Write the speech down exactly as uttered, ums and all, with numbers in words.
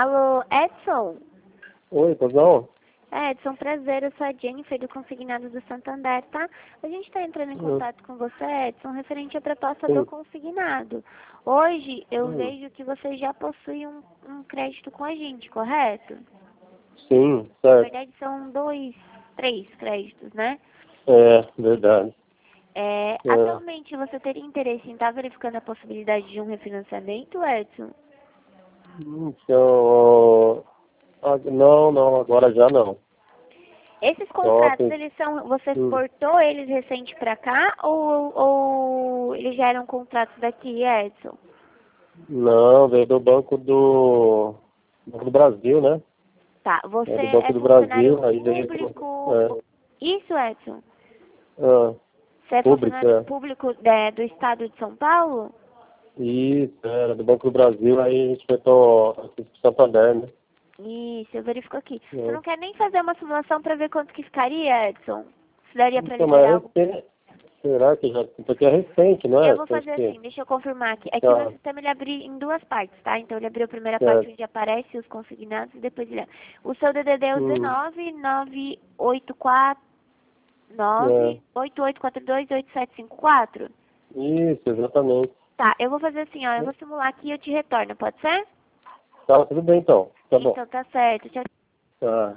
Alô, Edson? Oi, tudo bom? É, Edson, prazer, eu sou a Jennifer do Consignado do Santander, tá? A gente está entrando em Hum, contato com você, Edson, referente à proposta do sim. consignado. Hoje eu Hum, vejo que você já possui um, um crédito com a gente, correto? sim, Na certo. verdade são dois, três créditos, né? É, verdade. É, É. atualmente você teria interesse em estar verificando a possibilidade de um refinanciamento, Edson? Então, ah, não, não, agora já não. Esses Só contratos, tem, eles são, você hum, exportou eles recente pra cá ou, ou eles já eram contratos daqui, Edson? não, veio do Banco do, Banco do Brasil, né? Tá, É você do Banco é do funcionário Brasil, aí veio pro, público, é, isso, Edson? ah, Você é público, funcionário é. público é, do estado de São Paulo? Isso, era do Banco do Brasil, aí a gente foi pro Santander, né? Isso, eu verifico aqui. Você É. não quer nem fazer uma simulação pra ver quanto que ficaria, Edson? Se daria pra Então, mas liberar é algo? recente, será que já, porque é recente, não Eu é? vou Acho fazer que, assim, deixa eu confirmar aqui. É que o meu tá, sistema ele abre em duas partes, tá? Então ele abriu a primeira parte certo. onde aparece os consignados e depois ele... O seu D D D é o Hum, dezenove, nove oito quatro, é. nove oito oito quatro dois, oito sete cinco quatro. Isso, exatamente. Tá, eu vou fazer assim, ó, eu vou simular aqui e eu te retorno, pode ser? Tá, tudo bem então. Tá bom. Então tá certo, tchau. Tá.